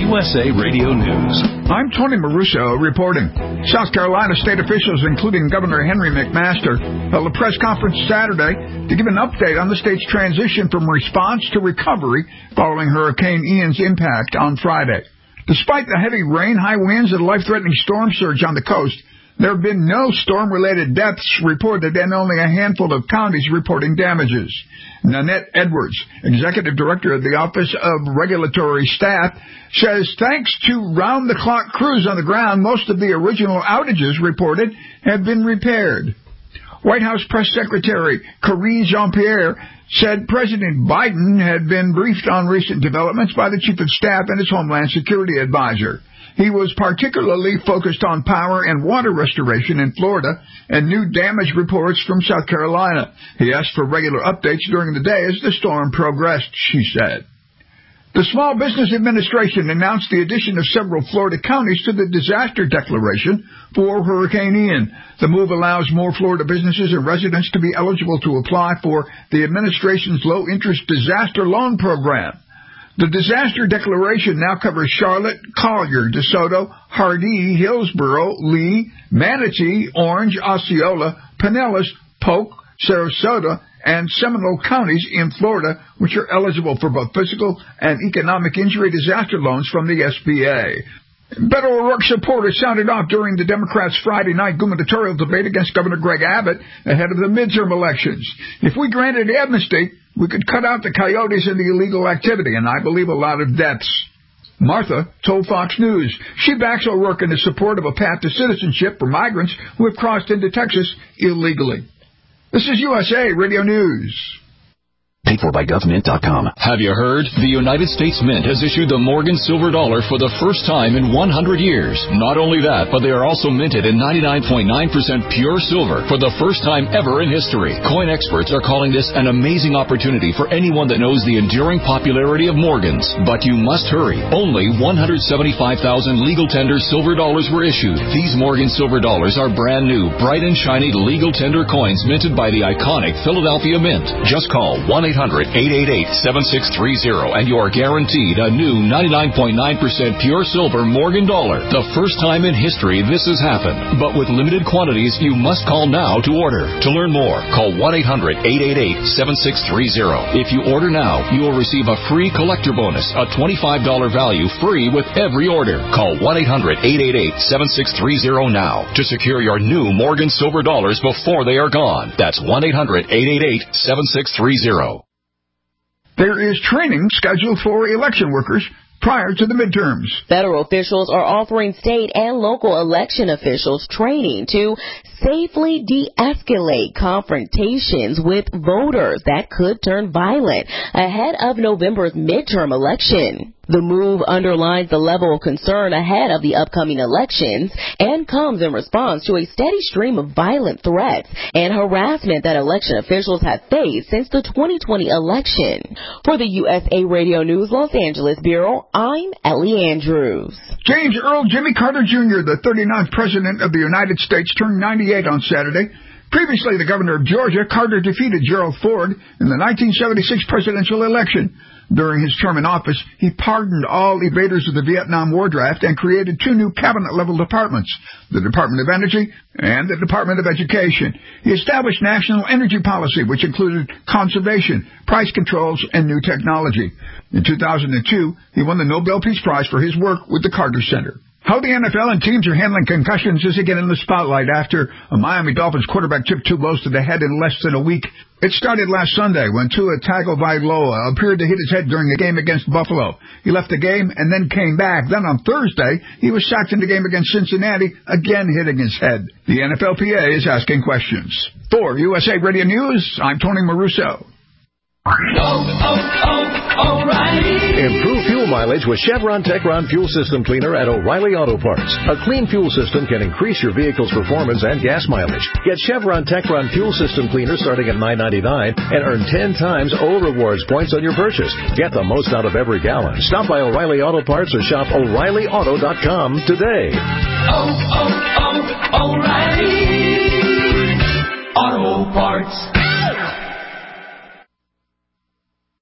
USA Radio News. I'm Tony Maruso reporting. South Carolina state officials, including Governor Henry McMaster, held a press conference Saturday to give an update on the state's transition from response to recovery following Hurricane Ian's impact on Friday. Despite the heavy rain, high winds, and life-threatening storm surge on the coast, there have been no storm-related deaths reported and only a handful of counties reporting damages. Nanette Edwards, Executive Director of the Office of Regulatory Staff, says thanks to round-the-clock crews on the ground, most of the original outages reported have been repaired. White House Press Secretary Karine Jean-Pierre said President Biden had been briefed on recent developments by the Chief of Staff and his Homeland Security Advisor. He was particularly focused on power and water restoration in Florida and new damage reports from South Carolina. He asked for regular updates during the day as the storm progressed, she said. The Small Business Administration announced the addition of several Florida counties to the disaster declaration for Hurricane Ian. The move allows more Florida businesses and residents to be eligible to apply for the administration's low-interest disaster loan program. The disaster declaration now covers Charlotte, Collier, DeSoto, Hardee, Hillsborough, Lee, Manatee, Orange, Osceola, Pinellas, Polk, Sarasota, and Seminole counties in Florida, which are eligible for both physical and economic injury disaster loans from the SBA. Beto O'Rourke supporters sounded off during the Democrats' Friday night gubernatorial debate against Governor Greg Abbott ahead of the midterm elections. If we granted amnesty, we could cut out the coyotes and the illegal activity, and I believe a lot of deaths. Martha told Fox News she backs O'Rourke in the support of a path to citizenship for migrants who have crossed into Texas illegally. This is USA Radio News. Paid for by GovMint.com. Have you heard? The United States Mint has issued the Morgan Silver Dollar for the first time in 100 years. Not only that, but they are also minted in 99.9% pure silver for the first time ever in history. Coin experts are calling this an amazing opportunity for anyone that knows the enduring popularity of Morgans. But you must hurry. Only 175,000 legal tender silver dollars were issued. These Morgan Silver Dollars are brand new, bright and shiny legal tender coins minted by the iconic Philadelphia Mint. Just call 1-800-888-7630 and you are guaranteed a new 99.9% pure silver Morgan dollar. The first time in history this has happened. But with limited quantities, you must call now to order. To learn more, call 1-800-888-7630. If you order now, you will receive a free collector bonus, a $25 value free with every order. Call 1-800-888-7630 now to secure your new Morgan Silver Dollars before they are gone. That's 1-800-888-7630. There is training scheduled for election workers prior to the midterms. Federal officials are offering state and local election officials training to safely de-escalate confrontations with voters that could turn violent ahead of November's midterm election. The move underlines the level of concern ahead of the upcoming elections and comes in response to a steady stream of violent threats and harassment that election officials have faced since the 2020 election. For the USA Radio News Los Angeles Bureau, I'm Ellie Andrews. James Earl Jimmy Carter Jr., the 39th President of the United States, turned 98 on Saturday. Previously the governor of Georgia, Carter defeated Gerald Ford in the 1976 presidential election. During his term in office, he pardoned all evaders of the Vietnam War draft and created two new cabinet-level departments, the Department of Energy and the Department of Education. He established national energy policy, which included conservation, price controls, and new technology. In 2002, he won the Nobel Peace Prize for his work with the Carter Center. How the NFL and teams are handling concussions is again in the spotlight after a Miami Dolphins quarterback tipped two blows to the head in less than a week. It started last Sunday when Tua Tagovailoa appeared to hit his head during the game against Buffalo. He left the game and then came back. Then on Thursday, he was sacked in the game against Cincinnati, again hitting his head. The NFLPA is asking questions. For USA Radio News, I'm Tony Maruso. O'Reilly. Improve fuel mileage with Chevron Techron Fuel System Cleaner at O'Reilly Auto Parts. A clean fuel system can increase your vehicle's performance and gas mileage. Get Chevron Techron Fuel System Cleaner starting at $9.99 and earn 10 times O Rewards points on your purchase. Get the most out of every gallon. Stop by O'Reilly Auto Parts or shop O'ReillyAuto.com today. O'Reilly Auto Parts.